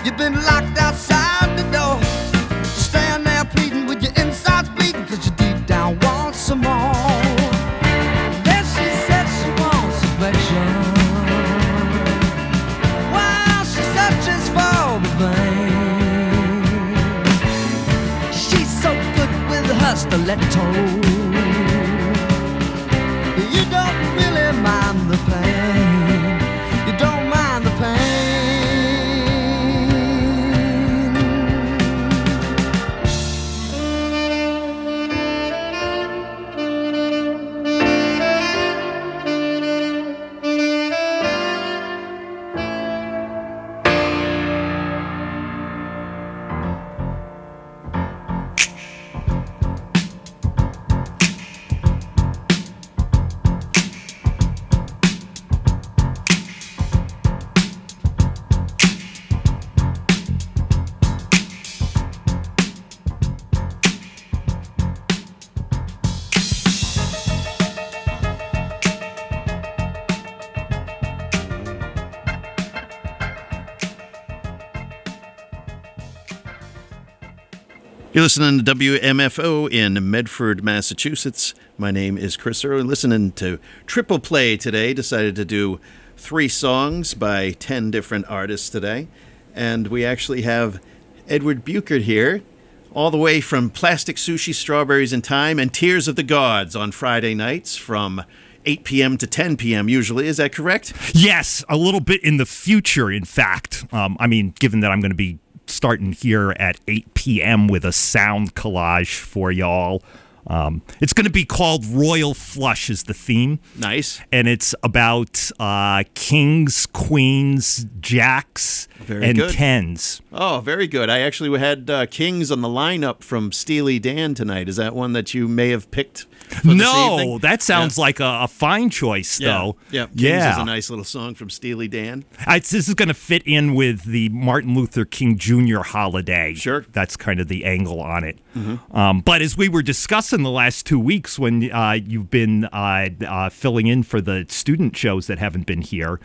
You've been locked outside the door, stand there pleading with your insides bleeding, cause you deep down want some more. Then she said she wants affection, while she searches for the vein. She's so good with her stiletto, you don't really mind the pain. You don't mind the pain. You're listening to WMFO in Medford, Massachusetts. My name is Chris Earl. Listening to Triple Play today. Decided to do 3 songs by 10 different artists today. And we actually have Edward Buchert here, all the way from Plastic Sushi, Strawberries in Time, and Tears of the Gods on Friday nights from 8 p.m. to 10 p.m. usually. Is that correct? Yes, a little bit in the future, in fact. I mean, given that I'm going to be starting here at 8 p.m. with a sound collage for y'all. It's going to be called Royal Flush is the theme. Nice. And it's about kings, queens, jacks, and good. tens. Oh, very good. I actually had Kings on the lineup from Steely Dan tonight. Is that one that you may have picked for this evening? That sounds like a fine choice, though. Yeah, Kings is a nice little song from Steely Dan. This is going to fit in with the Martin Luther King Jr. holiday. Sure. That's kind of the angle on it. Mm-hmm. But as we were discussing the last 2 weeks when you've been filling in for the student shows that haven't been here,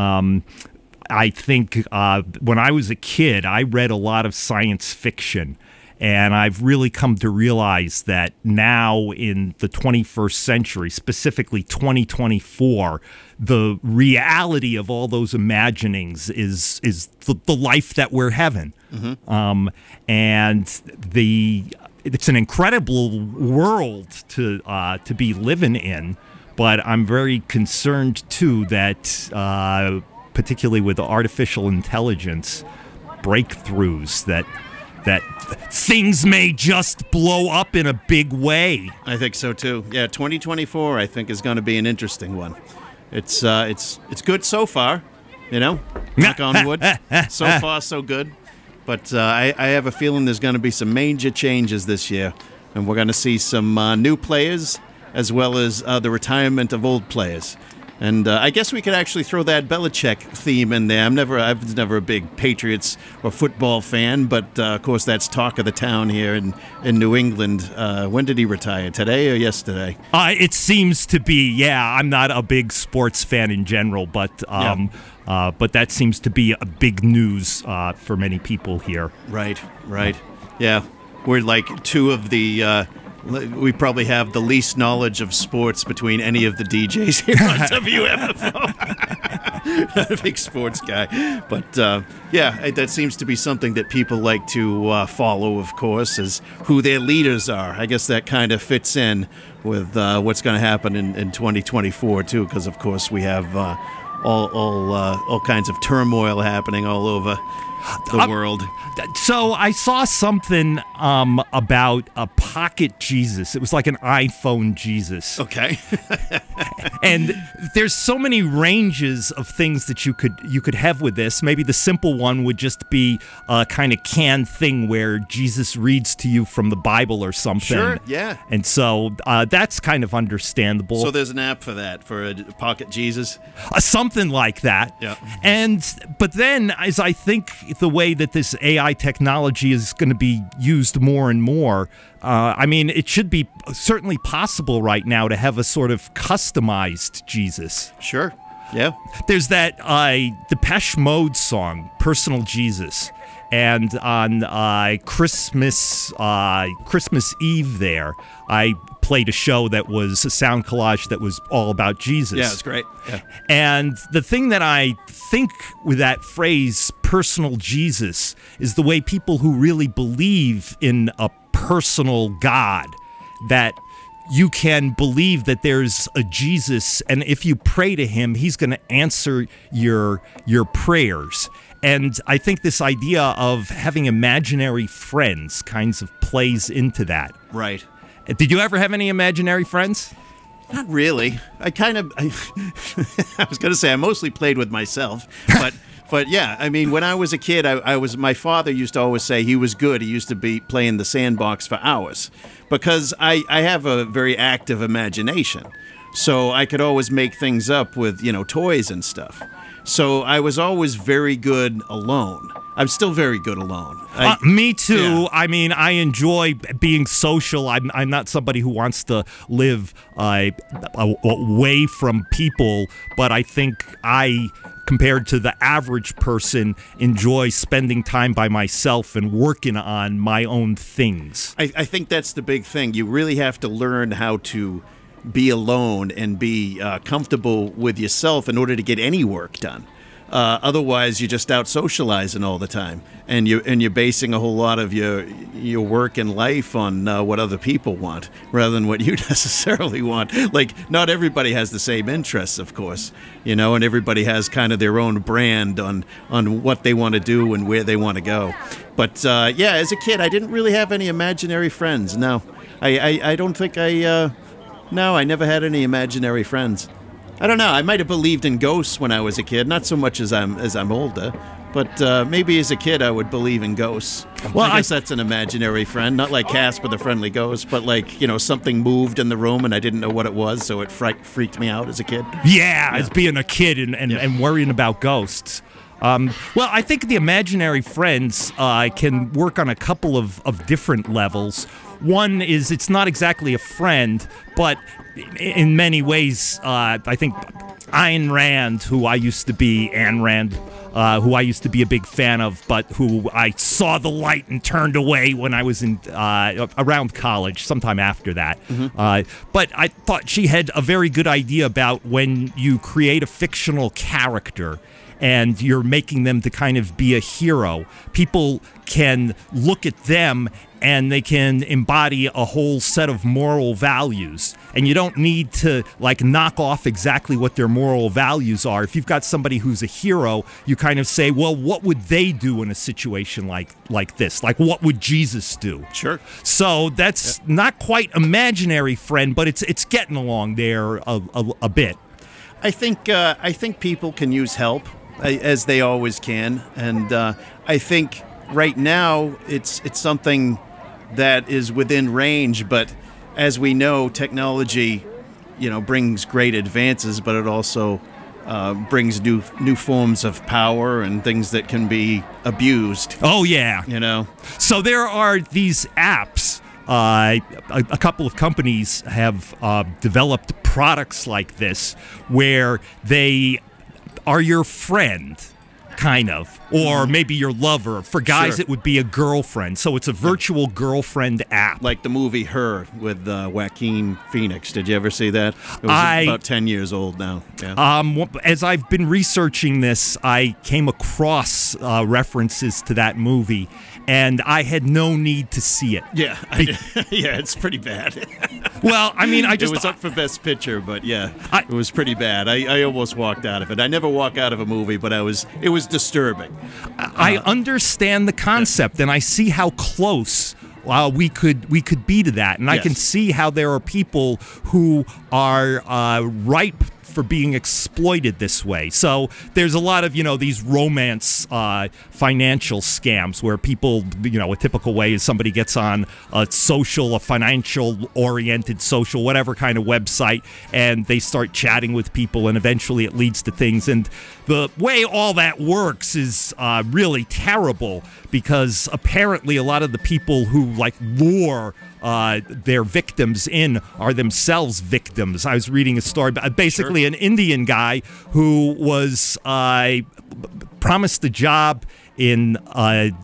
I think when I was a kid, I read a lot of science fiction. And I've really come to realize that now in the 21st century, specifically 2024, the reality of all those imaginings is the life that we're having. Mm-hmm. And it's an incredible world to be living in. But I'm very concerned, too, that particularly with artificial intelligence breakthroughs, that things may just blow up in a big way. I think so too. Yeah, 2024 I think is going to be an interesting one. It's good so far, you know. Knock on wood. So far so good. But I have a feeling there's going to be some major changes this year, and we're going to see some new players as well as the retirement of old players. And I guess we could actually throw that Belichick theme in there. I was never a big Patriots or football fan, but of course that's talk of the town here in New England. When did he retire? Today or yesterday? It seems to be. Yeah, I'm not a big sports fan in general, but that seems to be a big news for many people here. Right. Yeah, we're like two of the. We probably have the least knowledge of sports between any of the DJs here on WMFO. Not a big sports guy. But, that seems to be something that people like to follow, of course, is who their leaders are. I guess that kind of fits in with what's going to happen in 2024, too, because, of course, we have all kinds of turmoil happening all over the world. So I saw something about a pocket Jesus. It was like an iPhone Jesus. Okay. And there's so many ranges of things that you could have with this. Maybe the simple one would just be a kind of canned thing where Jesus reads to you from the Bible or something. Sure, yeah. And so that's kind of understandable. So there's an app for that, for a pocket Jesus? Something like that. Yeah. But then, as I think the way that this AI technology is going to be used more and more, I mean, it should be certainly possible right now to have a sort of customized Jesus. Sure. Yeah. There's that Depeche Mode song, Personal Jesus. and on Christmas Eve there, I played a show that was a sound collage that was all about Jesus. Yeah, it's great. Yeah. And the thing that I think with that phrase, personal Jesus, is the way people who really believe in a personal God, that you can believe that there's a Jesus, and if you pray to him, he's going to answer your prayers. And I think this idea of having imaginary friends kinds of plays into that. Right. Did you ever have any imaginary friends? Not really. I was going to say I mostly played with myself, but yeah, I mean, when I was a kid, my father used to always say he was good. He used to be playing the sandbox for hours because I have a very active imagination. So I could always make things up with, toys and stuff. So I was always very good alone. I'm still very good alone. Me too. Yeah. I mean, I enjoy being social. I'm not somebody who wants to live away from people, but I think compared to the average person, enjoy spending time by myself and working on my own things. I think that's the big thing. You really have to learn how to be alone and be comfortable with yourself in order to get any work done. Otherwise, you're just out socializing all the time, and you're basing a whole lot of your work and life on what other people want rather than what you necessarily want. Like, not everybody has the same interests, of course, and everybody has kind of their own brand on what they want to do and where they want to go. But yeah, as a kid, I didn't really have any imaginary friends. No, I don't think No, I never had any imaginary friends. I don't know. I might have believed in ghosts when I was a kid, not so much as I'm older, but maybe as a kid I would believe in ghosts. Well, I guess that's an imaginary friend, not like Casper the Friendly Ghost, but like something moved in the room and I didn't know what it was, so it freaked me out as a kid. Yeah, as being a kid and worrying about ghosts. Well, I think the imaginary friends can work on a couple of different levels. One is it's not exactly a friend, but in many ways, I think Ayn Rand, who I used to be a big fan of, but who I saw the light and turned away when I was in around college, sometime after that. Mm-hmm. But I thought she had a very good idea about when you create a fictional character and you're making them to kind of be a hero, people can look at them and they can embody a whole set of moral values. And you don't need to knock off exactly what their moral values are. If you've got somebody who's a hero, you kind of say, well, what would they do in a situation like this? Like, what would Jesus do? Sure. So that's not quite imaginary friend, but it's getting along there a bit. I think people can use help, as they always can, and I think right now it's something that is within range. But as we know, technology, brings great advances, but it also brings new forms of power and things that can be abused. Oh yeah, So there are these apps. A couple of companies have developed products like this where they are your friend, kind of, or maybe your lover. For guys, Sure. It would be a girlfriend. So it's a virtual girlfriend app. Like the movie Her with Joaquin Phoenix. Did you ever see that? It was about 10 years old now. Yeah. As I've been researching this, I came across references to that movie, and I had no need to see it. Yeah, yeah, it's pretty bad. Well, I mean, it was up for Best Picture, but yeah, it was pretty bad. I almost walked out of it. I never walk out of a movie, but it was disturbing. I understand the concept, and I see how close we could be to that, and I can see how there are people who are ripe for being exploited this way. So there's a lot of, these romance financial scams where people, a typical way is somebody gets on a financial-oriented social, whatever kind of website, and they start chatting with people, and eventually it leads to things. And the way all that works is really terrible, because apparently a lot of the people who lure their victims in are themselves victims. I was reading a story about basically an Indian guy who was promised a job in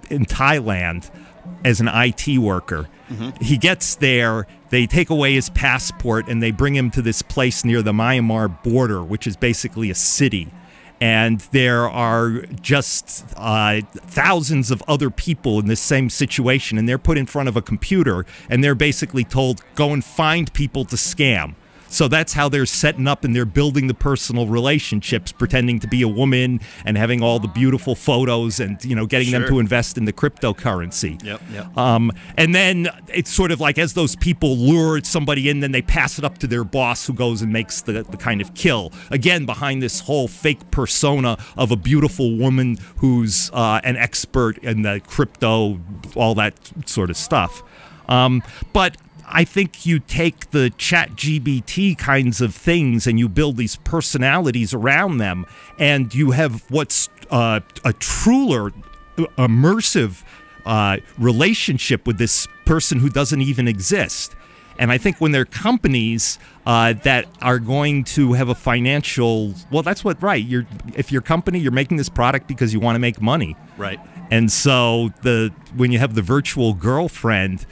in Thailand as an IT worker. He gets there, they take away his passport, and they bring him to this place near the Myanmar border, which is basically a city. And there are just thousands of other people in this same situation, and they're put in front of a computer, and they're basically told, go and find people to scam. So that's how they're setting up, and they're building the personal relationships, pretending to be a woman and having all the beautiful photos and, you know, getting them to invest in the cryptocurrency. And then it's sort of like as those people lure somebody in, then they pass it up to their boss who goes and makes the kind of kill. Again, behind this whole fake persona of a beautiful woman who's an expert in the crypto, all that sort of stuff. But I think you take the ChatGPT kinds of things and you build these personalities around them, and you have what's a truer, immersive relationship with this person who doesn't even exist. And I think when there are companies that are going to have a financial, well, that's what, right. If your company, you're making this product because you want to make money. Right. And so when you have the virtual girlfriend,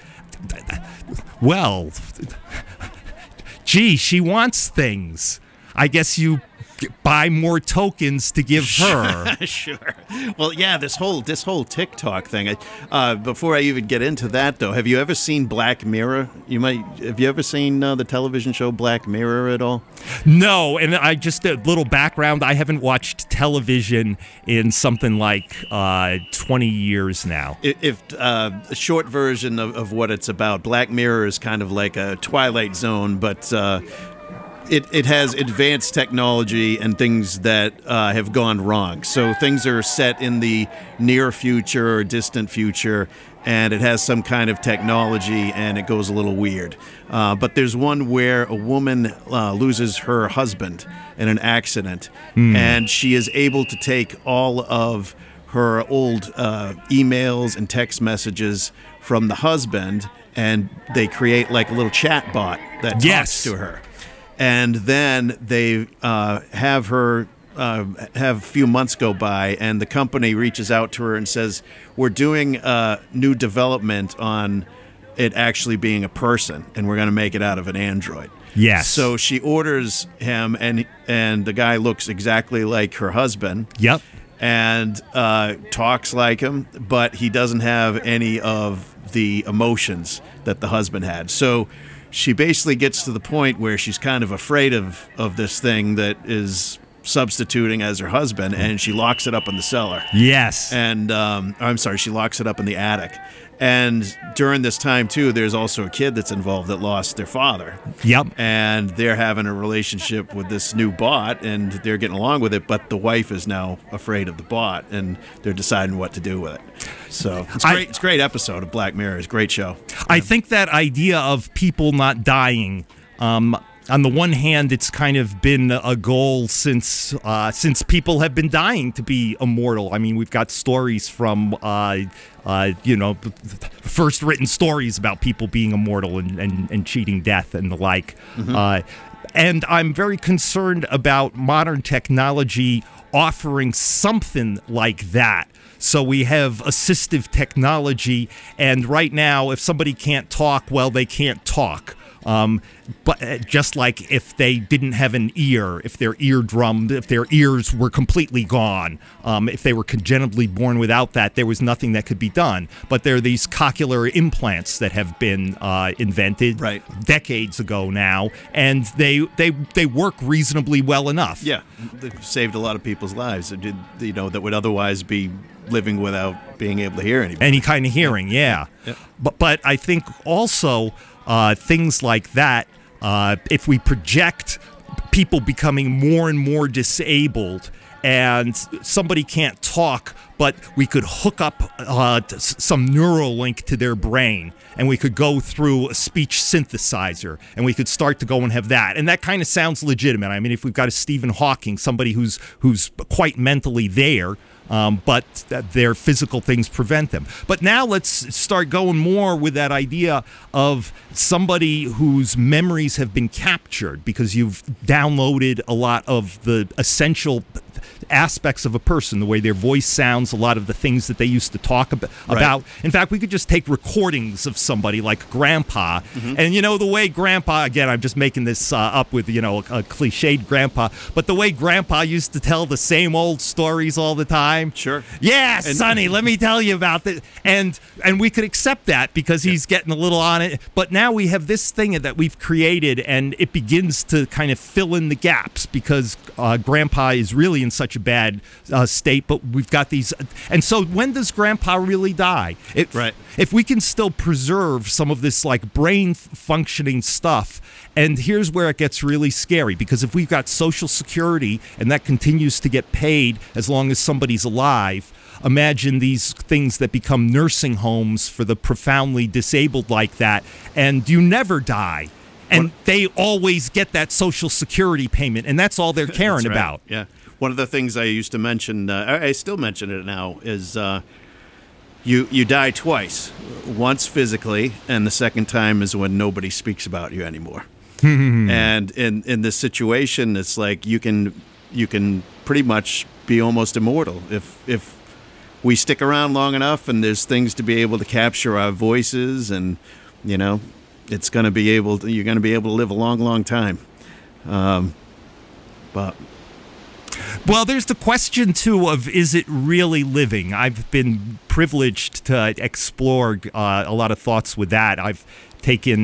well, gee, she wants things. I guess you buy more tokens to give her. Sure. Well, yeah, this whole TikTok thing. Before I even get into that, though, have you ever seen Black Mirror? Have you ever seen the television show Black Mirror at all? No, and I just a little background. I haven't watched television in something like 20 years now. If a short version of what it's about, Black Mirror is kind of like a Twilight Zone, but it has advanced technology and things that have gone wrong. So things are set in the near future or distant future, and it has some kind of technology, and it goes a little weird. But there's one where a woman loses her husband in an accident, and she is able to take all of her old emails and text messages from the husband, and they create like a little chat bot that talks to her. And then they have her have a few months go by, and the company reaches out to her and says, we're doing new development on it actually being a person, and we're going to make it out of an android. Yes. So she orders him, and the guy looks exactly like her husband. Yep. And talks like him, but he doesn't have any of the emotions that the husband had. So she basically gets to the point where she's kind of afraid of this thing that is substituting as her husband, and she locks it up in the cellar. Yes. And I'm sorry, she locks it up in the attic. And during this time, too, there's also a kid that's involved that lost their father. Yep. And they're having a relationship with this new bot, and they're getting along with it, but the wife is now afraid of the bot, and they're deciding what to do with it. So it's great. It's a great episode of Black Mirror. It's a great show. I think that idea of people not dying, on the one hand, it's kind of been a goal since people have been dying to be immortal. I mean, we've got stories from, first written stories about people being immortal and cheating death and the like. And I'm very concerned about modern technology offering something like that. So we have assistive technology, and right now, if somebody can't talk, well, they can't talk. But just like if they didn't have an ear, if their ears were completely gone, if they were congenitally born without that, there was nothing that could be done. But there are these cochlear implants that have been invented decades ago now, and they work reasonably well enough. Yeah, they've saved a lot of people's lives. That would otherwise be living without being able to hear anything. Any kind of hearing, yeah. But I think also things like that, if we project people becoming more and more disabled and somebody can't talk, but we could hook up some Neuralink to their brain, and we could go through a speech synthesizer, and we could start to go and have that. And that kind of sounds legitimate. I mean, if we've got a Stephen Hawking, somebody who's quite mentally there, but their physical things prevent them. But now let's start going more with that idea of somebody whose memories have been captured because you've downloaded a lot of the essential aspects of a person, the way their voice sounds, a lot of the things that they used to talk about. Right. In fact, we could just take recordings of somebody like Grandpa, and the way Grandpa, again, I'm just making this up with, a cliched Grandpa, but the way Grandpa used to tell the same old stories all the time. Sure. Yeah, Sonny, let me tell you about this. And we could accept that because he's getting a little on it. But now we have this thing that we've created, and it begins to kind of fill in the gaps because Grandpa is really in such a bad state, but we've got these. And so when does Grandpa really die? Right. If we can still preserve some of this like brain functioning stuff, and here's where it gets really scary, because if we've got Social Security and that continues to get paid as long as somebody's alive, imagine these things that become nursing homes for the profoundly disabled like that, and you never die. And they always get that Social Security payment, and that's all they're caring That's right. about. Yeah. One of the things I used to mention, I still mention it now, is you die twice. Once physically, and the second time is when nobody speaks about you anymore. And in this situation, it's like you can pretty much be almost immortal if we stick around long enough, and there's things to be able to capture our voices, and it's going to be able to, you're going to be able to live a long, long time. But well, there's the question too of, is it really living? I've been privileged to explore a lot of thoughts with that. I've taken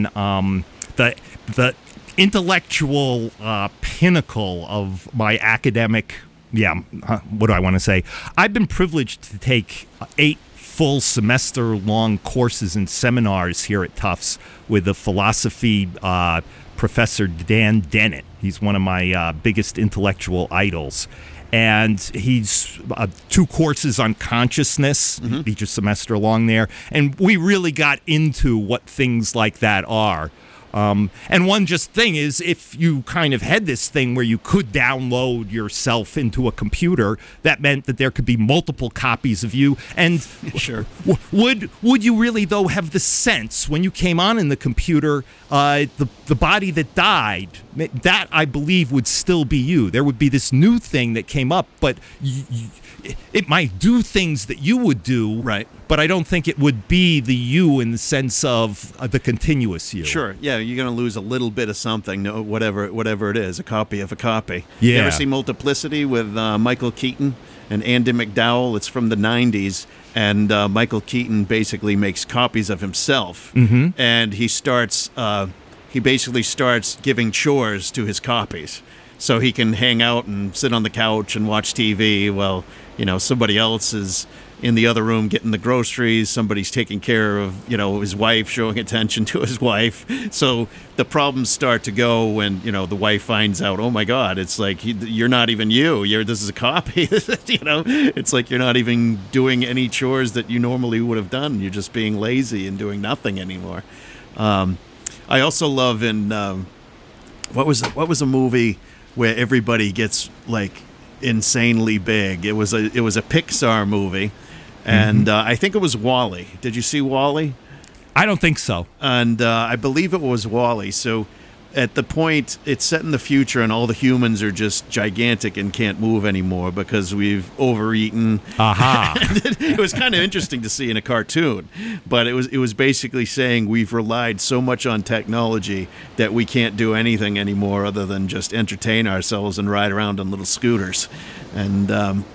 the intellectual pinnacle of my academic. What do I want to say? I've been privileged to take 8 full semester-long courses and seminars here at Tufts with the philosophy professor Dan Dennett. He's one of my biggest intellectual idols. And he's 2 courses on consciousness, each a semester long there. And we really got into what things like that are. And one just thing is, if you kind of had this thing where you could download yourself into a computer, that meant that there could be multiple copies of you. And Sure. Would you really, though, have the sense when you came on in the computer, the body that died, that I believe would still be you? There would be this new thing that came up, but it might do things that you would do, Right. But I don't think it would be the you in the sense of the continuous you. Sure, yeah, you're going to lose a little bit of something, whatever it is, a copy of a copy. Yeah. You ever see Multiplicity with Michael Keaton and Andy McDowell? It's from the 90s, and Michael Keaton basically makes copies of himself, and he basically starts giving chores to his copies, so he can hang out and sit on the couch and watch TV while somebody else is in the other room getting the groceries. Somebody's taking care of his wife, showing attention to his wife. So the problems start to go when the wife finds out, oh my God, it's like you're not even you. This is a copy. It's like you're not even doing any chores that you normally would have done. You're just being lazy and doing nothing anymore. I also love in what was a movie where everybody gets like insanely big. It was a Pixar movie, and I think it was WALL-E. Did you see WALL-E? I don't think so. And I believe it was WALL-E. So at the point, it's set in the future, and all the humans are just gigantic and can't move anymore because we've overeaten. Aha. It was kind of interesting to see in a cartoon, but it was basically saying we've relied so much on technology that we can't do anything anymore other than just entertain ourselves and ride around on little scooters. And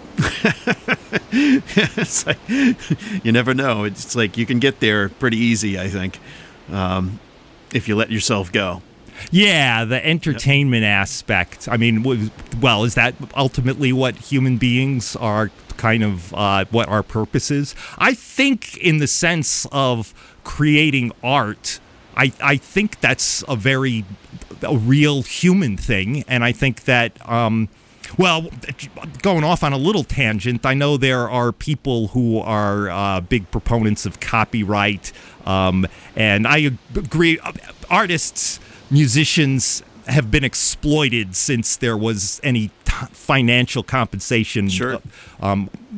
it's like, you never know. It's like you can get there pretty easy, I think, if you let yourself go. Yeah, the entertainment aspect. I mean, well, is that ultimately what human beings are, kind of what our purpose is? I think in the sense of creating art, I think that's a real human thing. And I think that, well, going off on a little tangent, I know there are people who are big proponents of copyright. And I agree, artists, musicians have been exploited since there was any financial compensation. Sure.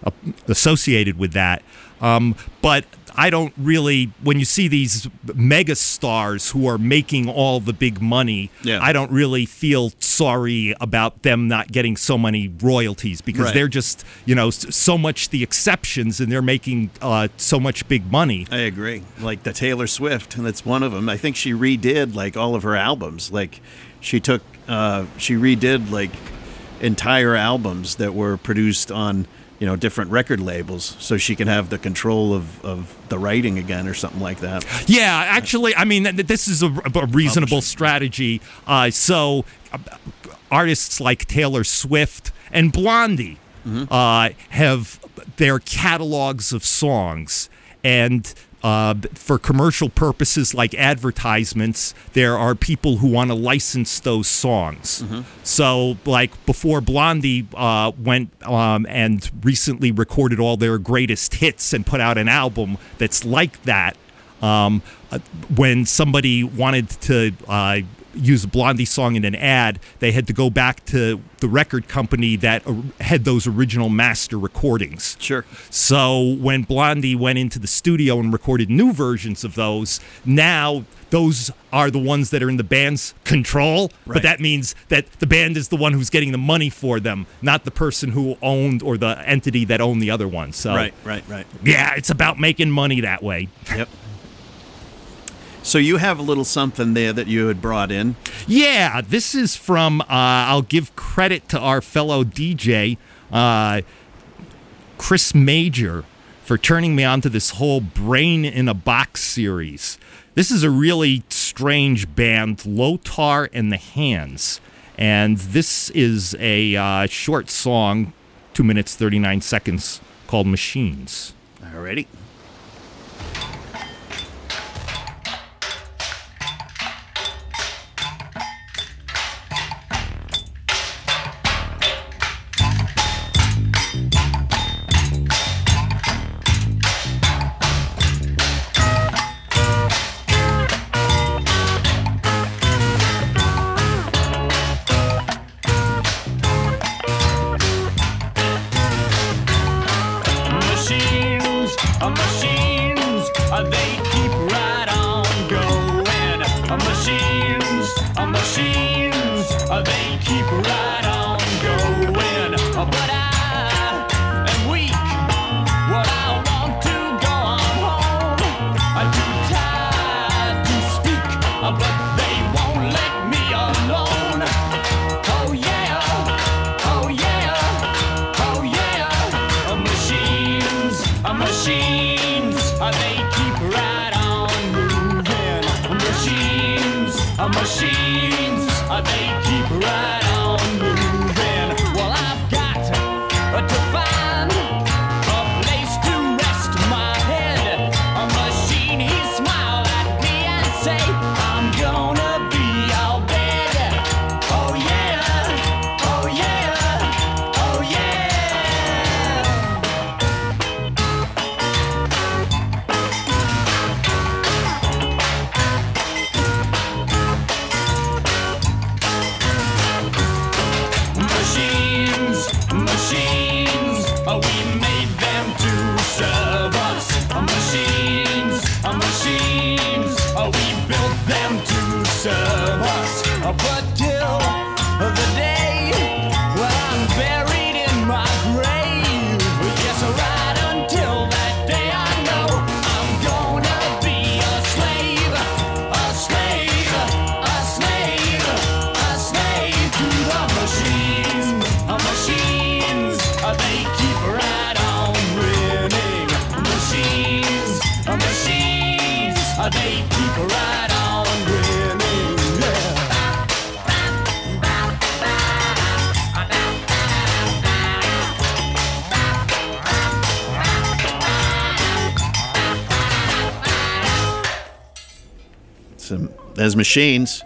associated with that. But I don't really, when you see these mega stars who are making all the big money, I don't really feel sorry about them not getting so many royalties because they're just, so much the exceptions and they're making so much big money. I agree. Like the Taylor Swift, and that's one of them. I think she redid like all of her albums. Like she redid like entire albums that were produced on different record labels so she can have the control of the writing again or something like that. Yeah, actually, I mean, this is a reasonable strategy. So artists like Taylor Swift and Blondie have their catalogs of songs, and for commercial purposes like advertisements, there are people who want to license those songs. So, like before Blondie went and recently recorded all their greatest hits and put out an album that's like that, when somebody wanted to use a Blondie song in an ad, they had to go back to the record company that had those original master recordings. Sure. So when Blondie went into the studio and recorded new versions of those, now those are the ones that are in the band's control, but that means that the band is the one who's getting the money for them, not the person who owned or the entity that owned the other one. So right. Yeah, it's about making money that way. Yep. So you have a little something there that you had brought in. Yeah, this is from, I'll give credit to our fellow DJ, Chris Major, for turning me on to this whole Brain in a Box series. This is a really strange band, Lothar and the Hands. And this is a short song, 2 minutes, 39 seconds, called Machines. Alrighty. As Machines.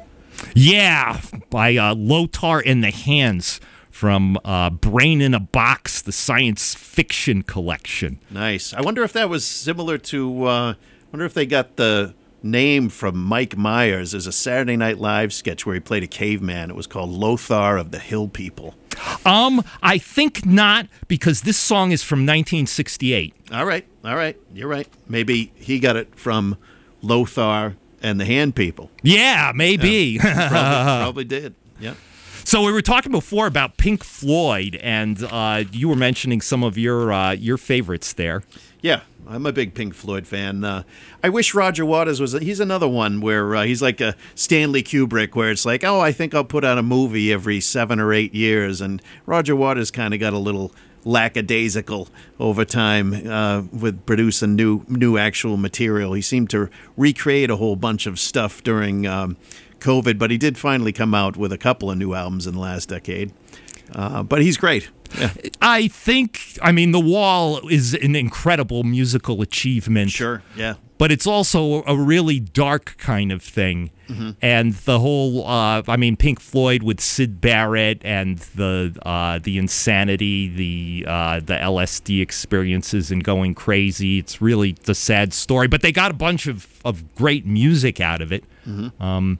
Yeah, by Lothar and the Hands from Brain in a Box, the science fiction collection. Nice. I wonder if that was similar to, I wonder if they got the name from Mike Myers. There's a Saturday Night Live sketch where he played a caveman. It was called Lothar of the Hill People. I think not, because this song is from 1968. All right. You're right. Maybe he got it from Lothar and the Hand People. Yeah, maybe. Probably did. Yeah. So we were talking before about Pink Floyd, and you were mentioning some of your favorites there. Yeah, I'm a big Pink Floyd fan. I wish Roger Waters was. He's another one where he's like a Stanley Kubrick, where it's like, oh, I think I'll put out a movie every 7 or 8 years. And Roger Waters kind of got a little lackadaisical over time with producing new actual material. He seemed to recreate a whole bunch of stuff during COVID, but he did finally come out with a couple of new albums in the last decade. But he's great. Yeah. I mean, The Wall is an incredible musical achievement. Sure, yeah. But it's also a really dark kind of thing. Mm-hmm. And the whole, Pink Floyd with Syd Barrett and the insanity, the LSD experiences and going crazy. It's really the sad story. But they got a bunch of great music out of it. Mm-hmm.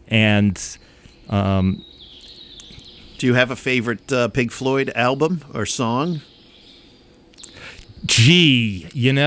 Do you have a favorite Pink Floyd album or song? Gee,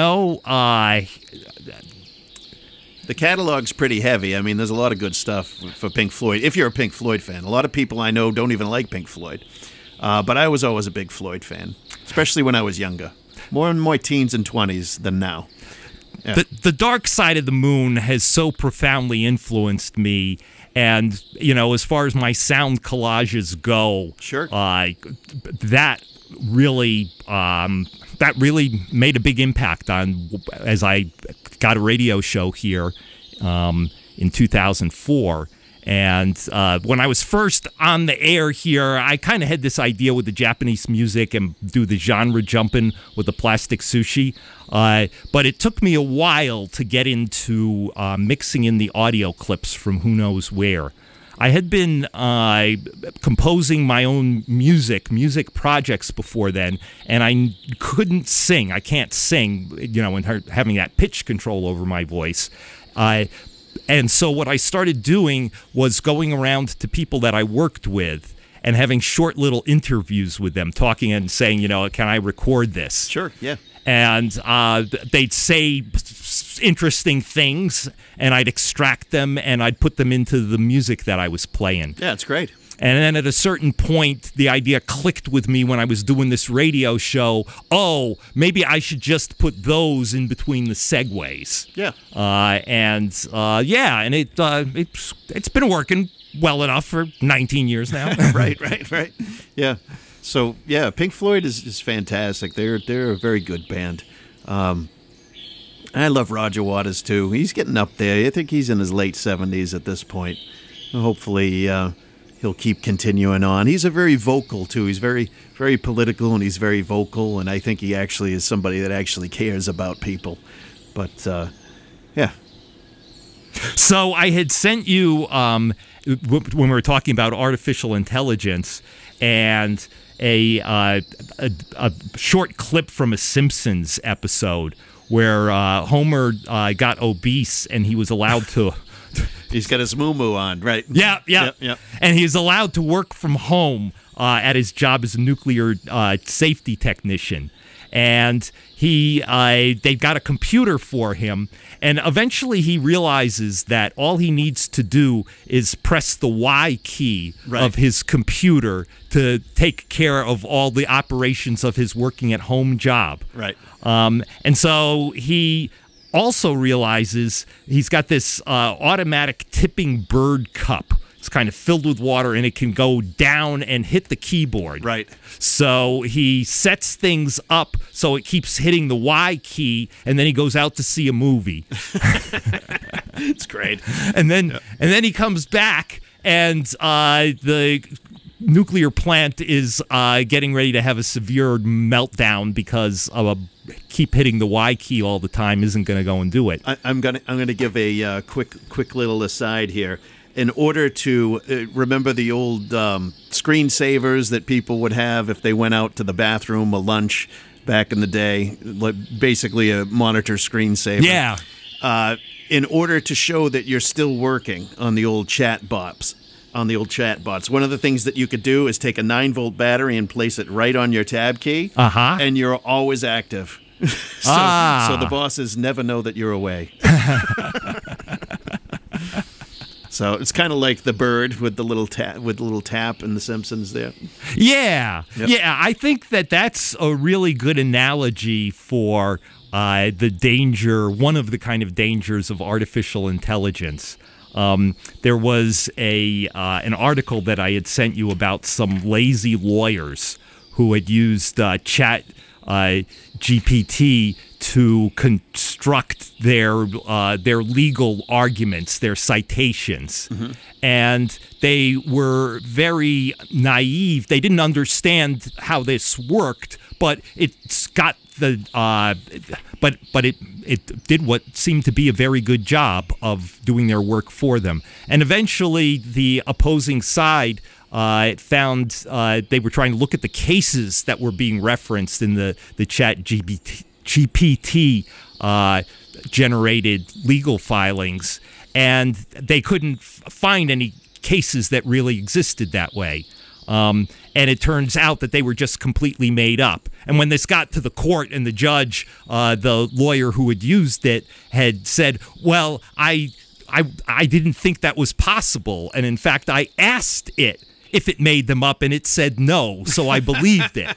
the catalog's pretty heavy. I mean, there's a lot of good stuff for Pink Floyd, if you're a Pink Floyd fan. A lot of people I know don't even like Pink Floyd. But I was always a big Floyd fan, especially when I was younger. More in my teens and 20s than now. Yeah. The Dark Side of the Moon has so profoundly influenced me. And, as far as my sound collages go, sure, that really made a big impact on, as I got a radio show here in 2004. And when I was first on the air here, I kind of had this idea with the Japanese music and do the genre jumping with the Plastic Sushi. But it took me a while to get into mixing in the audio clips from Who Knows Where. I had been composing my own music projects before then, and I couldn't sing. I can't sing, and having that pitch control over my voice. And so what I started doing was going around to people that I worked with and having short little interviews with them, talking and saying, can I record this? Sure, yeah. And they'd say interesting things, and I'd extract them, and I'd put them into the music that I was playing. Yeah, it's great. And then at a certain point, the idea clicked with me when I was doing this radio show. Oh, maybe I should just put those in between the segues. Yeah. And it's been working well enough for 19 years now. Right. Yeah. So yeah, Pink Floyd is fantastic. They're a very good band. I love Roger Waters too. He's getting up there. I think he's in his late 70s at this point. Hopefully he'll keep continuing on. He's a very vocal too. He's very, very political, and he's very vocal. And I think he actually is somebody that actually cares about people. But yeah. So I had sent you when we were talking about artificial intelligence and a short clip from a Simpsons episode where Homer got obese and he was allowed to. He's got his moo-moo on, right? Yeah. And he's allowed to work from home at his job as a nuclear safety technician. And they've got a computer for him. And eventually he realizes that all he needs to do is press the Y key of his computer to take care of all the operations of his working at home job. Right. And so he also realizes he's got this automatic tipping bird cup. It's kind of filled with water, and it can go down and hit the keyboard. Right. So he sets things up so it keeps hitting the Y key, and then he goes out to see a movie. It's great. And then he comes back, and the nuclear plant is getting ready to have a severe meltdown because keep hitting the Y key all the time isn't going to go and do it. I'm gonna give a quick little aside here. In order to remember the old screensavers that people would have if they went out to the bathroom or lunch back in the day, like basically a monitor screensaver. Yeah. In order to show that you're still working on the old chat bots, on the old chat bots. One of the things that you could do is take a 9-volt battery and place it right on your tab key, and you're always active. So the bosses never know that you're away. So it's kind of like the bird with the little tap in The Simpsons there. Yeah. Yep. Yeah, I think that's a really good analogy for the danger, one of the kind of dangers of artificial intelligence. There was an article that I had sent you about some lazy lawyers who had used Chat GPT to construct their legal arguments, their citations. And they were very naive. They didn't understand how this worked, but it's got it did what seemed to be a very good job of doing their work for them. And eventually the opposing side found they were trying to look at the cases that were being referenced in the Chat GPT generated legal filings, and they couldn't find any cases that really existed that way. And it turns out that they were just completely made up. And when this got to the court and the judge, the lawyer who had used it had said, well, I didn't think that was possible. And in fact, I asked it if it made them up, and it said no, so I believed it.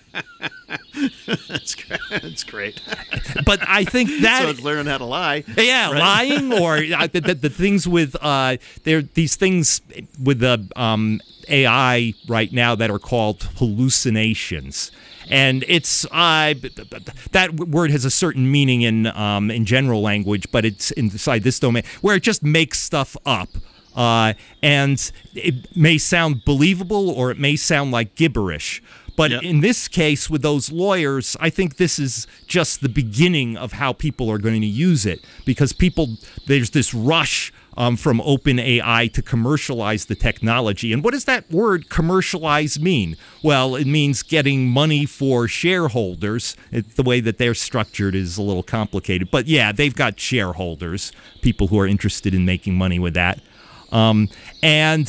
That's great. But I think that... So it's learning how to lie. Yeah, right? Lying, or the things with... these things with the AI right now that are called hallucinations. And it's that word has a certain meaning in general language, but it's inside this domain where it just makes stuff up. And it may sound believable or it may sound like gibberish. But in this case, with those lawyers, I think this is just the beginning of how people are going to use it. Because there's this rush from OpenAI to commercialize the technology. And what does that word commercialize mean? Well, it means getting money for shareholders. The way that they're structured is a little complicated. But yeah, they've got shareholders, people who are interested in making money with that. And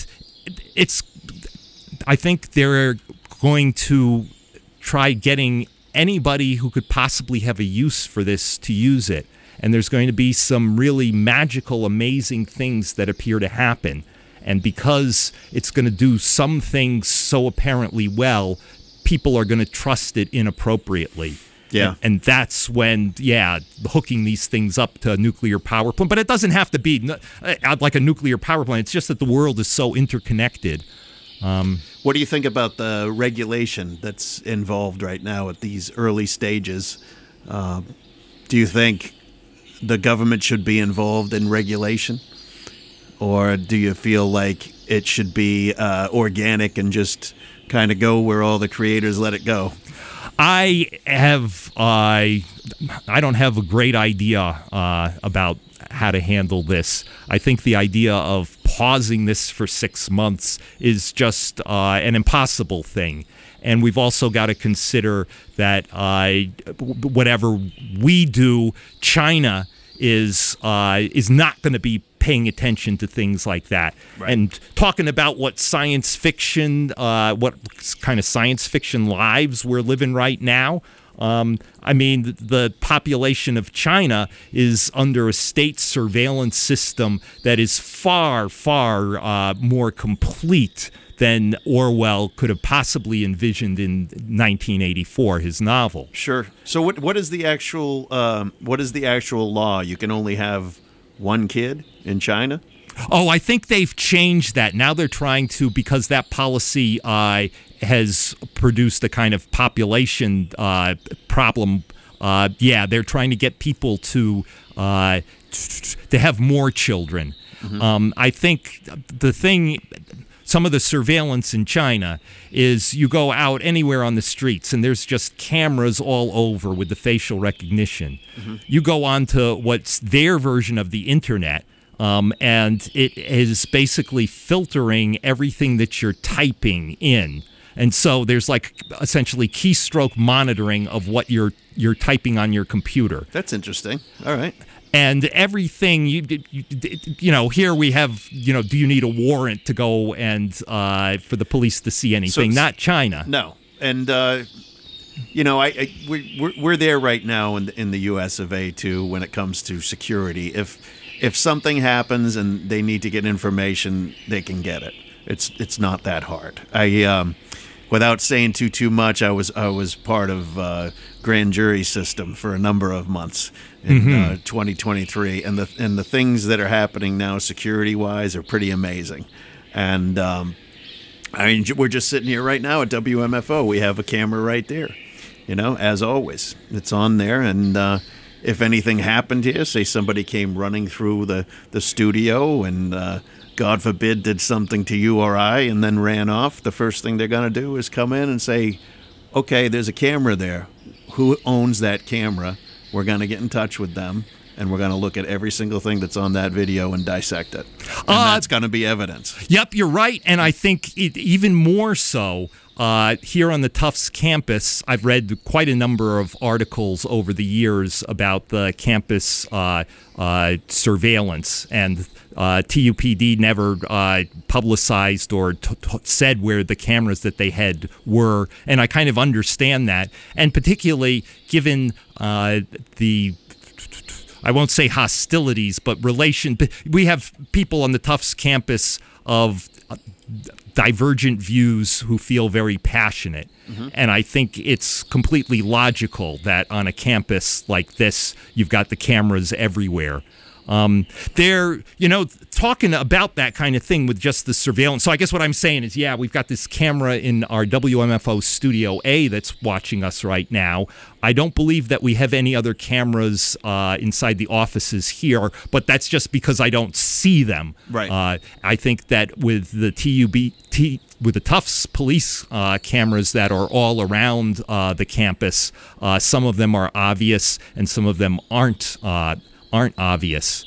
I think they're going to try getting anybody who could possibly have a use for this to use it. And there's going to be some really magical, amazing things that appear to happen. And because it's going to do some things so apparently well, people are going to trust it inappropriately. Yeah. And that's when, hooking these things up to a nuclear power plant. But it doesn't have to be like a nuclear power plant. It's just that the world is so interconnected. What do you think about the regulation that's involved right now at these early stages? Do you think the government should be involved in regulation? Or do you feel like it should be organic and just kind of go where all the creators let it go? I don't have a great idea about how to handle this. I think the idea of pausing this for 6 months is just an impossible thing. And we've also got to consider that whatever we do, China is not going to be paying attention to things like that. Right. And talking about what science fiction, what kind of science fiction lives we're living right now. I mean, the population of China is under a state surveillance system that is far, far more complete than Orwell could have possibly envisioned in 1984, his novel. Sure. So what is the actual law? You can only have one kid in China? Oh, I think they've changed that. Now they're trying to, because that policy has produced a kind of population problem. They're trying to get people to have more children. Mm-hmm. I think some of the surveillance in China is you go out anywhere on the streets and there's just cameras all over with the facial recognition. Mm-hmm. You go on to what's their version of the internet, and it is basically filtering everything that you're typing in. And so there's like essentially keystroke monitoring of what you're typing on your computer. That's interesting. All right. And everything here we have, do you need a warrant to go and for the police to see anything? Not China. No, and we're there right now in the U.S. of A. too when it comes to security. If something happens and they need to get information, they can get it. It's not that hard. Without saying too much, I was part of grand jury system for a number of months in 2023, and the things that are happening now, security wise, are pretty amazing. And we're just sitting here right now at WMFO. We have a camera right there, as always. It's on there, and if anything happened here, say somebody came running through the studio and God forbid did something to you or I and then ran off, the first thing they're going to do is come in and say, okay, there's a camera there. Who owns that camera? We're going to get in touch with them, and we're going to look at every single thing that's on that video and dissect it. And that's going to be evidence. Yep, you're right. And I think even more so, here on the Tufts campus, I've read quite a number of articles over the years about the campus surveillance, and TUPD never publicized or said where the cameras that they had were, and I kind of understand that, and particularly given the, I won't say hostilities, but we have people on the Tufts campus of divergent views who feel very passionate. And I think it's completely logical that on a campus like this, you've got the cameras everywhere. They're, talking about that kind of thing with just the surveillance. So I guess what I'm saying is, yeah, we've got this camera in our WMFO Studio A that's watching us right now. I don't believe that we have any other cameras inside the offices here, but that's just because I don't see them. Right. I think that with the with the Tufts police cameras that are all around the campus, some of them are obvious and some of them aren't obvious.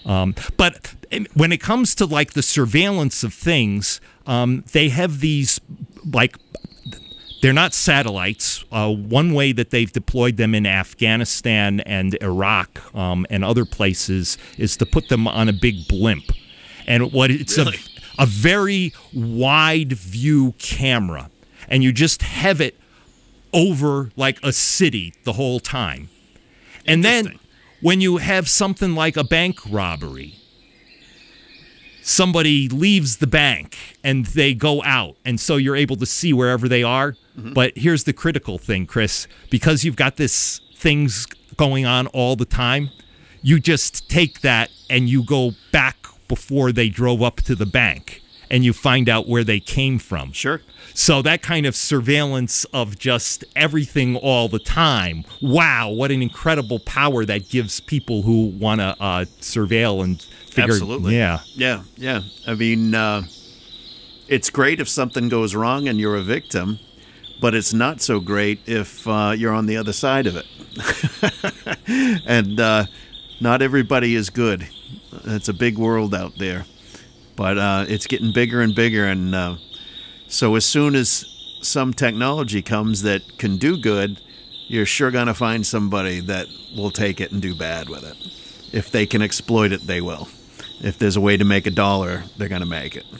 But when it comes to like the surveillance of things, they have these, like, they're not satellites. One way that they've deployed them in Afghanistan and Iraq and other places is to put them on a big blimp. And it's really? a very wide view camera. And you just have it over like a city the whole time. And then when you have something like a bank robbery, somebody leaves the bank and they go out, and so you're able to see wherever they are. But here's the critical thing, Chris. Because you've got this things going on all the time, you just take that and you go back before they drove up to the bank, and you find out where they came from. Sure. So that kind of surveillance of just everything all the time, wow, what an incredible power that gives people who want to surveil and figure. Absolutely. Yeah. Yeah. I mean, it's great if something goes wrong and you're a victim, but it's not so great if you're on the other side of it. And not everybody is good. It's a big world out there. But it's getting bigger and bigger, and so as soon as some technology comes that can do good, you're sure going to find somebody that will take it and do bad with it. If they can exploit it, they will. If there's a way to make $1, they're going to make it.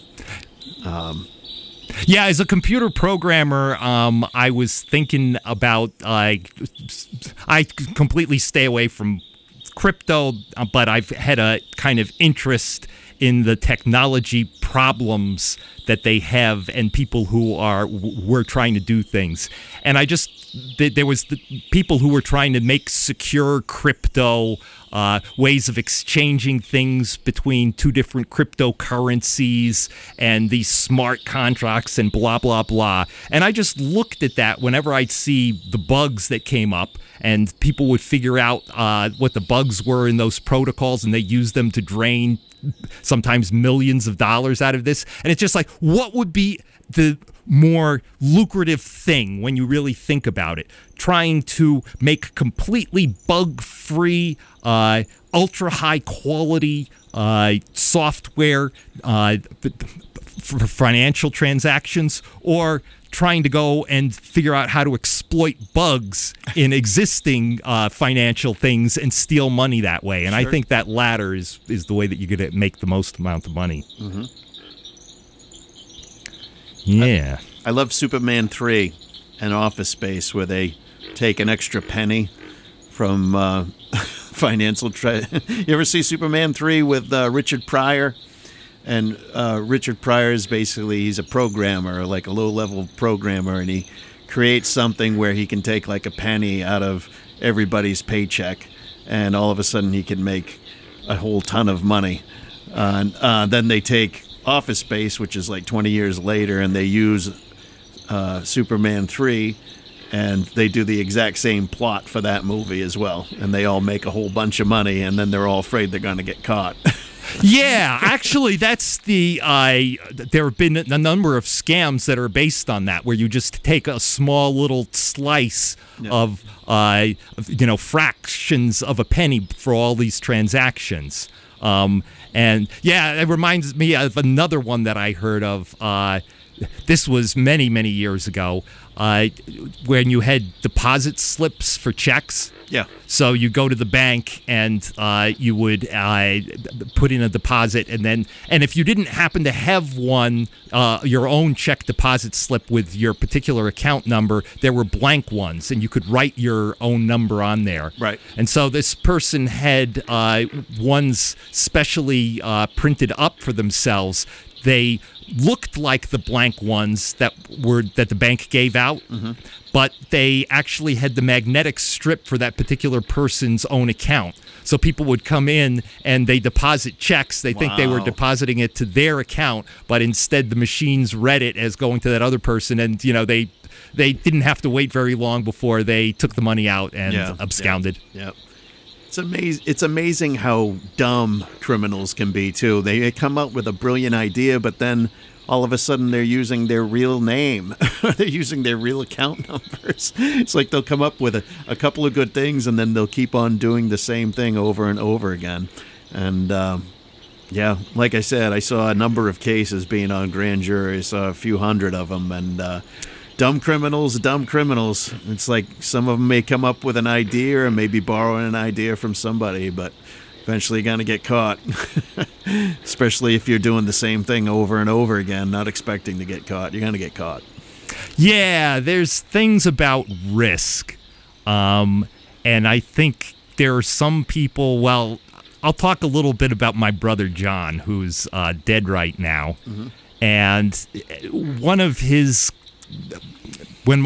Yeah, as a computer programmer, I was thinking about, I completely stay away from crypto, but I've had a kind of interest in the technology problems that they have and people who were trying to do things. And there was the people who were trying to make secure crypto, ways of exchanging things between two different cryptocurrencies and these smart contracts and blah, blah, blah. And I just looked at that whenever I'd see the bugs that came up, and people would figure out what the bugs were in those protocols, and they used them to drain sometimes millions of dollars out of this. And it's just like, what would be the more lucrative thing when you really think about it? Trying to make completely bug-free, ultra high quality software for financial transactions, or trying to go and figure out how to exploit bugs in existing financial things and steal money that way. And I think that latter is the way that you're going to make the most amount of money. Mm-hmm. Yeah. I love Superman 3 and Office Space, where they take an extra penny from financial you ever see Superman 3 with Richard Pryor? And Richard Pryor is basically, he's a programmer, like a low-level programmer, and he creates something where he can take like a penny out of everybody's paycheck, and all of a sudden he can make a whole ton of money. Then they take Office Space, which is like 20 years later, and they use Superman 3, and they do the exact same plot for that movie as well. And they all make a whole bunch of money, and then they're all afraid they're going to get caught. Yeah, actually, that's the. There have been a number of scams that are based on that, where you just take a small little slice of, fractions of a penny for all these transactions. And yeah, it reminds me of another one that I heard of. This was many, many years ago, when you had deposit slips for checks. Yeah. So you go to the bank and you would put in a deposit, and if you didn't happen to have one, your own check deposit slip with your particular account number, there were blank ones, and you could write your own number on there. Right. And so this person had ones specially printed up for themselves. They looked like the blank ones that the bank gave out, but they actually had the magnetic strip for that particular person's own account. So people would come in and they deposit checks. They think they were depositing it to their account, but instead the machines read it as going to that other person, and they didn't have to wait very long before they took the money out and absconded. Yeah. It's amazing how dumb criminals can be, too. They come up with a brilliant idea, but then all of a sudden they're using their real name. They're using their real account numbers. It's like they'll come up with a couple of good things, and then they'll keep on doing the same thing over and over again. And, like I said, I saw a number of cases being on grand jury. I saw a few hundred of them, and dumb criminals. It's like some of them may come up with an idea or maybe borrowing an idea from somebody, but eventually you're going to get caught. Especially if you're doing the same thing over and over again, not expecting to get caught. You're going to get caught. Yeah, there's things about risk. And I think there are some people, well, I'll talk a little bit about my brother John, who's dead right now. Mm-hmm. And one of his... When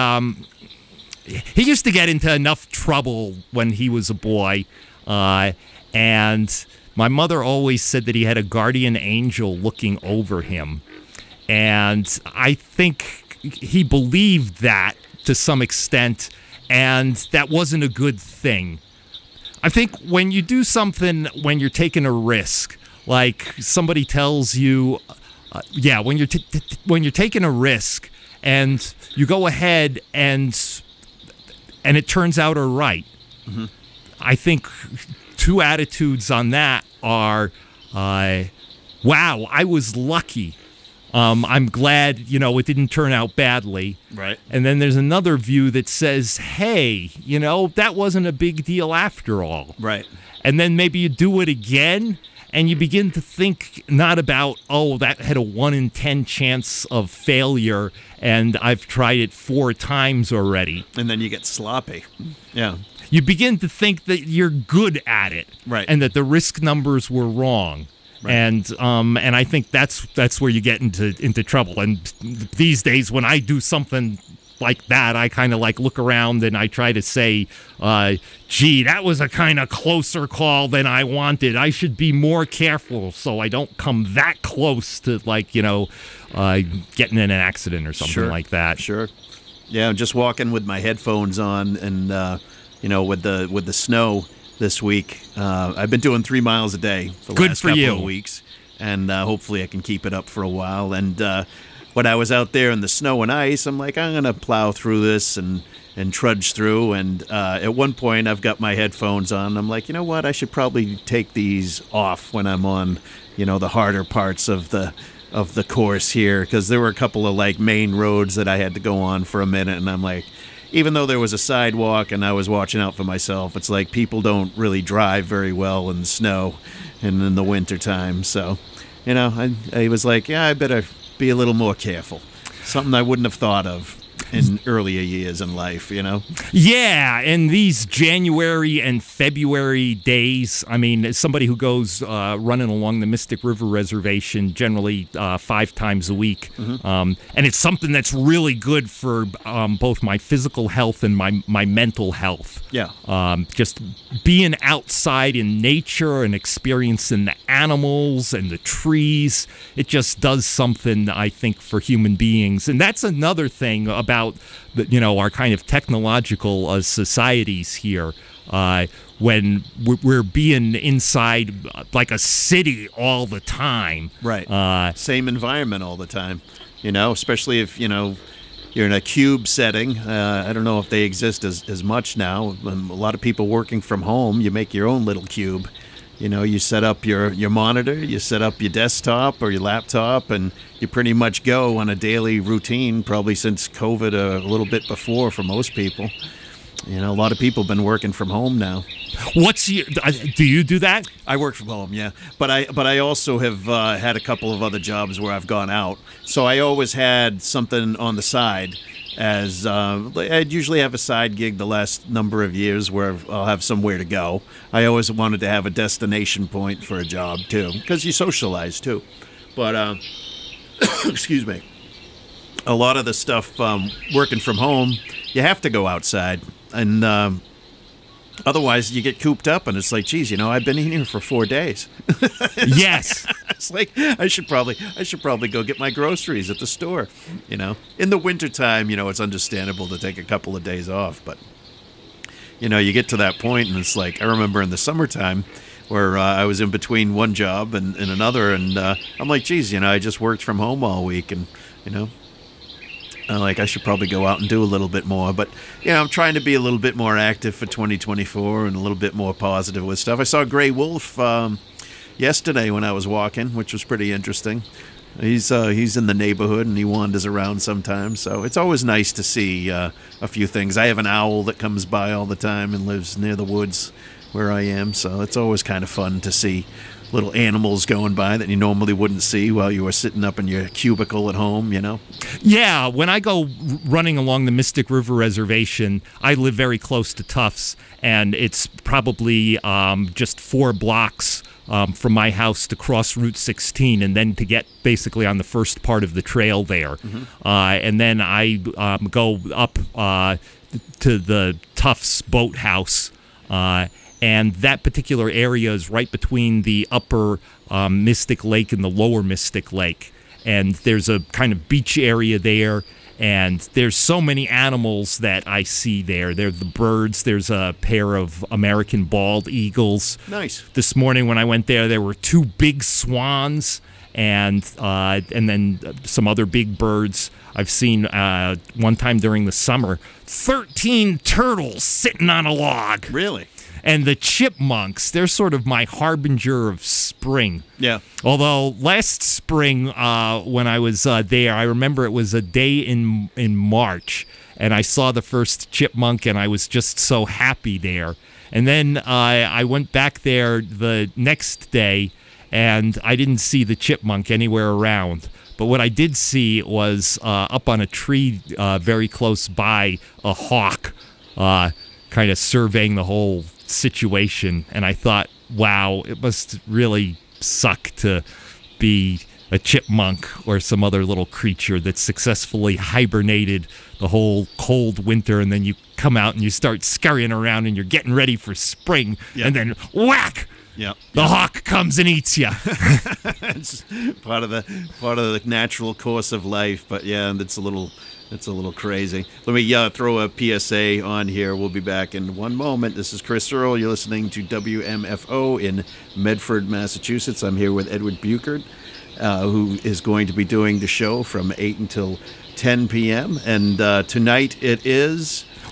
he used to get into enough trouble when he was a boy, and my mother always said that he had a guardian angel looking over him, and I think he believed that to some extent, and that wasn't a good thing. I think when you do something, when you're taking a risk, like somebody tells you, when you're taking a risk, and you go ahead and it turns out all right. Mm-hmm. I think two attitudes on that are, wow, I was lucky. I'm glad, it didn't turn out badly. Right. And then there's another view that says, hey, that wasn't a big deal after all. Right. And then maybe you do it again, and you begin to think not about, that had a 1 in 10 chance of failure, and I've tried it 4 times already. And then you get sloppy. Yeah. You begin to think that you're good at it. Right. And that the risk numbers were wrong. Right. And I think that's where you get into trouble. And these days, when I do something like that, I kind of look around and I try to say, gee, that was a kind of closer call than I wanted. I should be more careful so I don't come that close to getting in an accident or something like that. Sure. Yeah, I'm just walking with my headphones on, and with the snow this week, I've been doing 3 miles a day for the last couple of weeks, and hopefully I can keep it up for a while. And when I was out there in the snow and ice, I'm like, I'm going to plow through this and and trudge through. And at one point, I've got my headphones on. I'm like, you know what? I should probably take these off when I'm on, the harder parts of the course here, because there were a couple of like main roads that I had to go on for a minute, and I'm like, even though there was a sidewalk and I was watching out for myself, it's like people don't really drive very well in the snow and in the wintertime. So, I was like, yeah, I better be a little more careful. Something I wouldn't have thought of in earlier years in life, Yeah, and these January and February days, I mean, as somebody who goes running along the Mystic River Reservation generally 5 times a week, and it's something that's really good for both my physical health and my mental health. Yeah. Just being outside in nature and experiencing the animals and the trees, it just does something, I think, for human beings. And that's another thing about our kind of technological societies here, when we're being inside like a city all the time. Right. Same environment all the time, especially if, you're in a cube setting. I don't know if they exist as much now. A lot of people working from home, you make your own little cube. You set up your monitor, you set up your desktop or your laptop, and you pretty much go on a daily routine, probably since COVID, a little bit before for most people. A lot of people have been working from home now. Do you do that? I work from home, yeah. But I also have had a couple of other jobs where I've gone out. So I always had something on the side. As I'd usually have a side gig the last number of years where I'll have somewhere to go. I always wanted to have a destination point for a job too, because you socialize too. But excuse me, a lot of the stuff working from home, you have to go outside, and otherwise you get cooped up, and it's like, geez, I've been in here for 4 days. Yes. It's like I should probably go get my groceries at the store. In the wintertime, it's understandable to take a couple of days off, but you get to that point, and it's like, I remember in the summertime where I was in between one job and another, and I'm like, geez, I just worked from home all week, and I should probably go out and do a little bit more. But, I'm trying to be a little bit more active for 2024 and a little bit more positive with stuff. I saw Gray Wolf yesterday when I was walking, which was pretty interesting. He's in the neighborhood, and he wanders around sometimes. So it's always nice to see a few things. I have an owl that comes by all the time and lives near the woods where I am. So it's always kind of fun to see little animals going by that you normally wouldn't see while you were sitting up in your cubicle at home, Yeah, when I go running along the Mystic River Reservation, I live very close to Tufts, and it's probably just 4 blocks from my house to cross Route 16, and then to get basically on the first part of the trail there. And then I go up to the Tufts Boathouse, and that particular area is right between the upper Mystic Lake and the lower Mystic Lake. And there's a kind of beach area there, and there's so many animals that I see there. There's the birds. There's a pair of American bald eagles. Nice. This morning when I went there were 2 big swans and then some other big birds. I've seen one time during the summer 13 turtles sitting on a log. Really? And the chipmunks, they're sort of my harbinger of spring. Yeah. Although last spring, when I was there, I remember it was a day in March, and I saw the first chipmunk, and I was just so happy there. And then I went back there the next day, and I didn't see the chipmunk anywhere around. But what I did see was up on a tree very close by, a hawk kind of surveying the whole situation, and I thought, wow, it must really suck to be a chipmunk or some other little creature that successfully hibernated the whole cold winter, and then you come out and you start scurrying around and you're getting ready for spring, and then whack! Yep. The hawk comes and eats you. It's part of the natural course of life, but yeah, it's a little crazy. Let me throw a PSA on here. We'll be back in one moment. This is Chris Earl. You're listening to WMFO in Medford, Massachusetts. I'm here with Edward Buchert, who is going to be doing the show from 8 until 10 p.m. And tonight it is...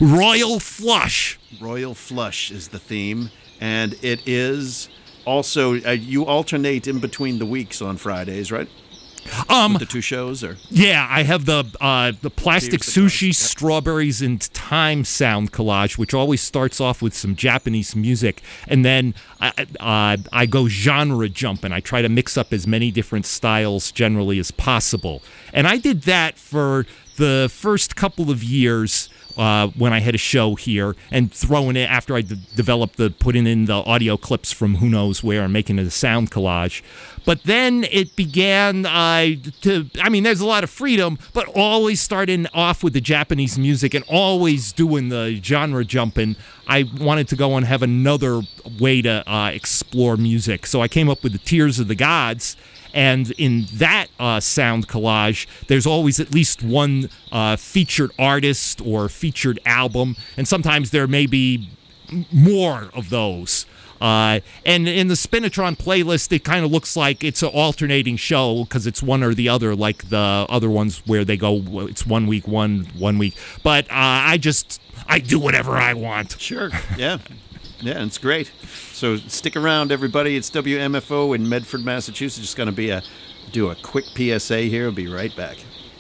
Royal Flush. Royal Flush is the theme, and it is also you alternate in between the weeks on Fridays, right? With the two shows, or yeah, I have the plastic Here's the sushi, collage. Yep. strawberries, and time sound collage, which always starts off with some Japanese music, and then I go genre jumping. I try to mix up as many different styles generally as possible, and I did that for the first couple of years. When I had a show here, and throwing it after I developed putting in the audio clips from who knows where and making it a sound collage. But then it began there's a lot of freedom, but always starting off with the Japanese music and always doing the genre jumping. I wanted to go and have another way to explore music. So I came up with the Tears of the Gods. And in that sound collage, there's always at least one featured artist or featured album, and sometimes there may be more of those. And in the Spinatron playlist, it kind of looks like it's an alternating show because it's one or the other, like the other ones where they go, it's 1 week, one week. But I do whatever I want. sure, yeah, it's great. So stick around, everybody. It's WMFO in Medford, Massachusetts. Just going to do a quick PSA here. I'll be right back.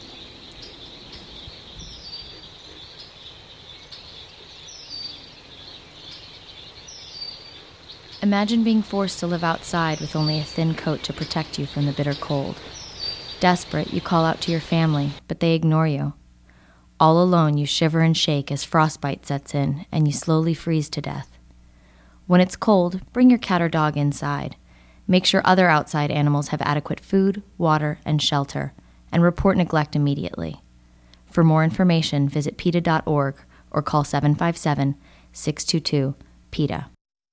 Imagine being forced to live outside with only a thin coat to protect you from the bitter cold. Desperate, you call out to your family, but they ignore you. All alone, you shiver and shake as frostbite sets in, and you slowly freeze to death. When it's cold, bring your cat or dog inside. Make sure other outside animals have adequate food, water, and shelter, and report neglect immediately. For more information, visit PETA.org or call 757-622-PETA.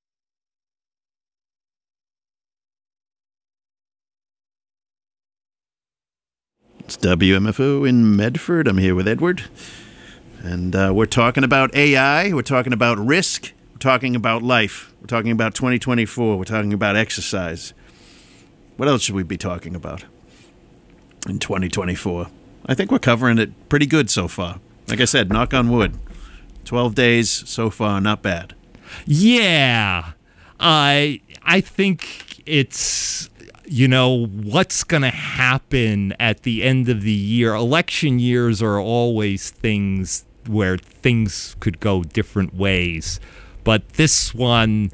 It's WMFO in Medford. I'm here with Edward. And we're talking about AI. We're talking about risk. We're talking about life. We're talking about 2024. We're talking about exercise. What else should we be talking about in 2024? I think we're covering it pretty good so far. Like I said, knock on wood. 12 days so far, not bad. Yeah. I think it's... what's going to happen at the end of the year? Election years are always things where things could go different ways. But this one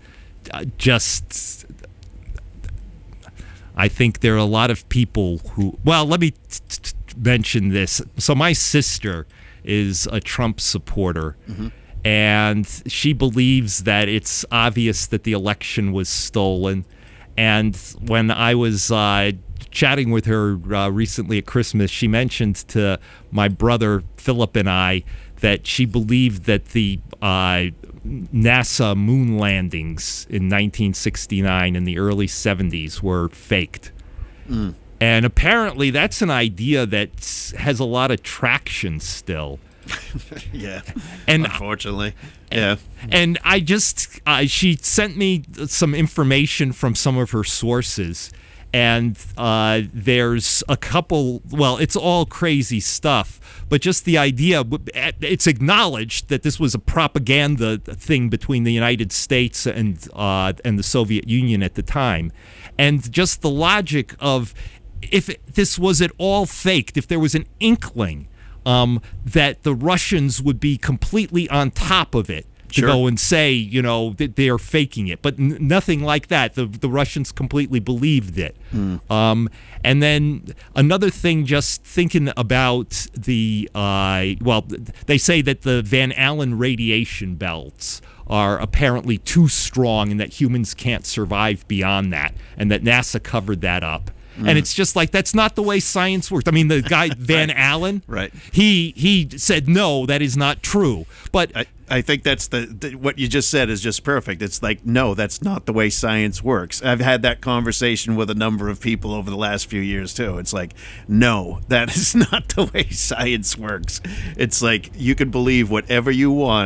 I think there are a lot of people who... Well, let me mention this. So my sister is a Trump supporter. Mm-hmm. And she believes that it's obvious that the election was stolen. And when I was chatting with her recently at Christmas, she mentioned to my brother Philip and I that she believed that the NASA moon landings in 1969 and the early 70s were faked. Mm. And apparently that's an idea that has a lot of traction still. Yeah, and unfortunately, yeah. And I just, she sent me some information from some of her sources, and there's a couple, well, it's all crazy stuff, but just the idea, it's acknowledged that this was a propaganda thing between the United States and the Soviet Union at the time. And just the logic of, if this was at all faked, if there was an inkling that the Russians would be completely on top of it to Sure. go and say, that they're faking it. But nothing like that. The Russians completely believed it. Mm. And then another thing, just thinking about the, they say that the Van Allen radiation belts are apparently too strong and that humans can't survive beyond that, and that NASA covered that up. And it's just like, that's not the way science works. I mean, the guy, Van Allen, right. He said, no, that is not true. But I think that's what you just said is just perfect. It's like, no, that's not the way science works. I've had that conversation with a number of people over the last few years, too. It's like, no, that is not the way science works. It's like, you can believe whatever you want.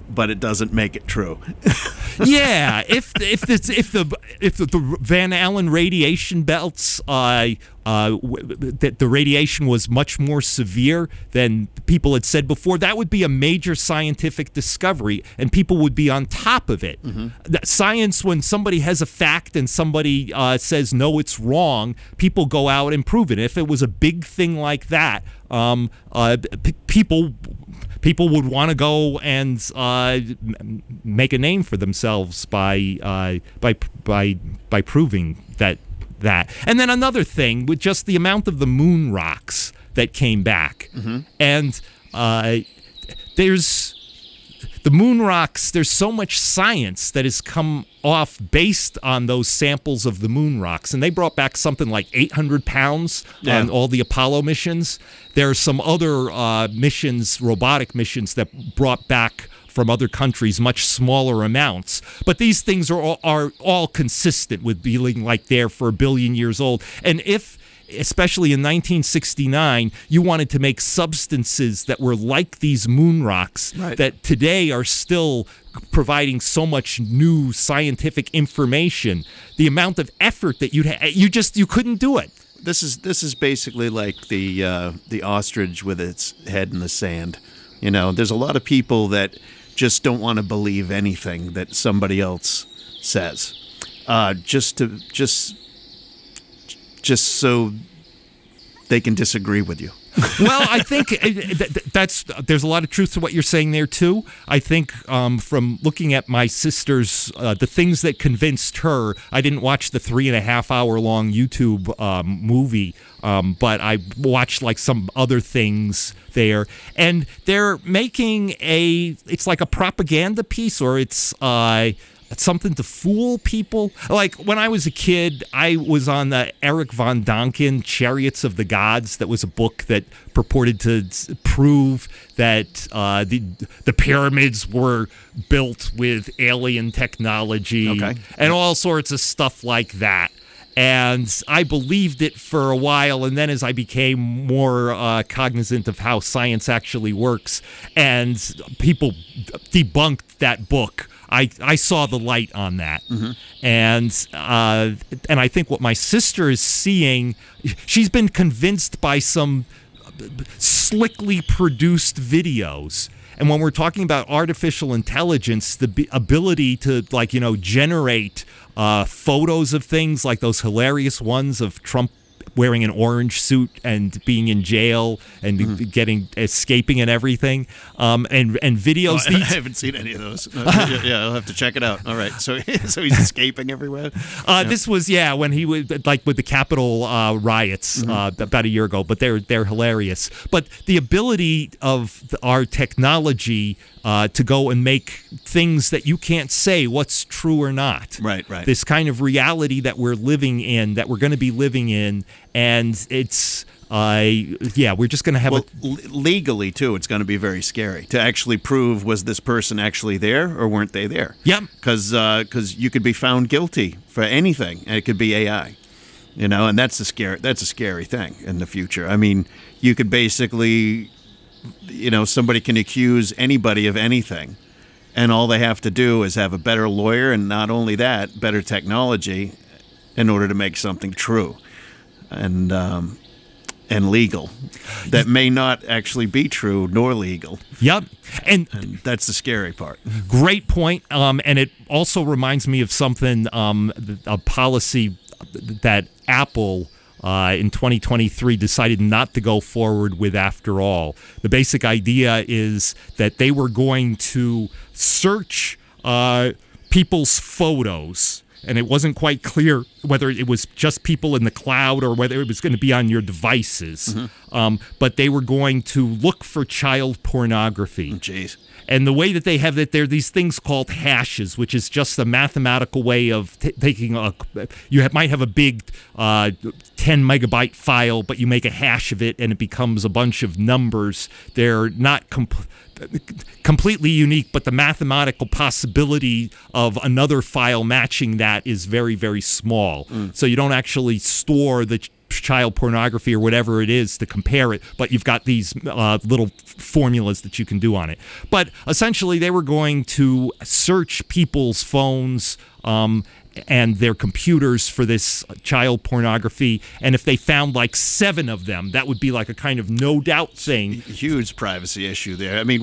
but it doesn't make it true. Yeah, if the Van Allen radiation belts, that the radiation was much more severe than people had said before, that would be a major scientific discovery, and people would be on top of it. Science, when somebody has a fact and somebody says no, it's wrong, people go out and prove it. If it was a big thing like that, people would want to go and make a name for themselves by proving that. And then another thing with just the amount of the moon rocks that came back, and there's the moon rocks. There's so much science that has come off based on those samples of the moon rocks, and they brought back something like 800 pounds on all the Apollo missions. There are some other missions, robotic missions, that brought back from other countries much smaller amounts. But these things are all consistent with being like there for 1 billion years old. And if, especially in 1969, you wanted to make substances that were like these moon rocks that today are still providing so much new scientific information, the amount of effort that you couldn't do it. This is basically like the ostrich with its head in the sand. You know, there's a lot of people that just don't want to believe anything that somebody else says, just so they can disagree with you. Well, I think there's a lot of truth to what you're saying there too. I think from looking at my sister's, the things that convinced her. I didn't watch the 3.5-hour long YouTube movie, but I watched like some other things there, and they're making it's like a propaganda piece, or it's something to fool people. Like when I was a kid, I was on the Eric von Däniken Chariots of the Gods. That was a book that purported to prove that the pyramids were built with alien technology and all sorts of stuff like that. And I believed it for a while, and then as I became more cognizant of how science actually works, and people debunked that book, I saw the light on that. And I think what my sister is seeing, she's been convinced by some slickly produced videos. And when we're talking about artificial intelligence, the ability to generate photos of things like those hilarious ones of Trump wearing an orange suit and being in jail and escaping and everything, and videos. I haven't seen any of those. Yeah, I'll have to check it out. All right, so he's escaping everywhere. This was when he was like with the Capitol riots about a year ago. But they're hilarious. But the ability of our technology to go and make things that you can't say what's true or not. Right. This kind of reality that we're living in, that we're going to be living in, and it's we're just going to have legally too. It's going to be very scary to actually prove, was this person actually there or weren't they there? Yeah, because you could be found guilty for anything, and it could be AI. You know, and that's a scary thing in the future. I mean, you could basically, somebody can accuse anybody of anything, and all they have to do is have a better lawyer, and not only that, better technology in order to make something true and legal that may not actually be true nor legal. Yep. And that's the scary part. Great point. And it also reminds me of something, a policy that Apple in 2023 decided not to go forward with after all. The basic idea is that they were going to search people's photos, and it wasn't quite clear whether it was just people in the cloud or whether it was going to be on your devices. But they were going to look for child pornography. Jeez. And the way that they have it, there are these things called hashes, which is just a mathematical way of taking might have a big 10 megabyte file, but you make a hash of it and it becomes a bunch of numbers. They're not completely unique, but the mathematical possibility of another file matching that is very, very small. So you don't actually store the child pornography or whatever it is to compare it, but you've got these little formulas that you can do on it. But essentially, they were going to search people's phones and their computers for this child pornography, and if they found like 7 of them, that would be like a kind of no doubt thing. Huge privacy issue there. I mean,